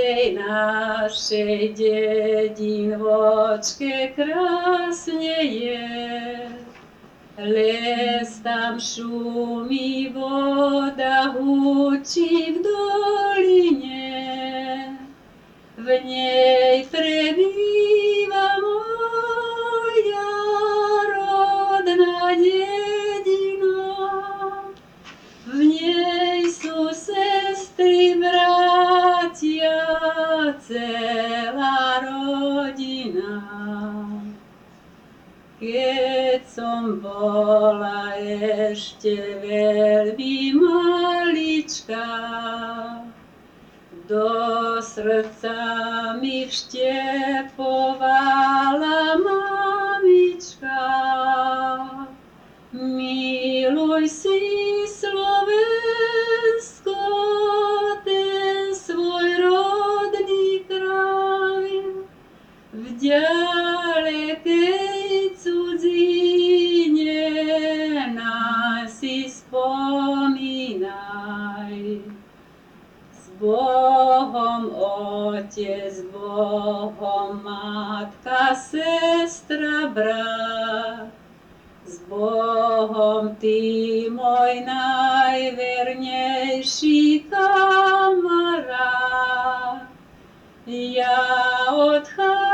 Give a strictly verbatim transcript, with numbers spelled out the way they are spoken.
tej našej dedinvočke krásne je. Les tam šumí, voda hučí v doline, v nej prebýva moja rodná dedina. V nej sú sestry, bratia, celá rodina. Keď som bola ešte veľmi malička, do srdca mi vštepovala mamička. Miluj si Slovensko, ten svoj rodný kraj, v ďalekej cudzine nás si spomínaj. S Bohom Otec, s Bohom Matka, sestra, brat, s Bohom ty, môj najvernejší kamarát. Ja odchádzam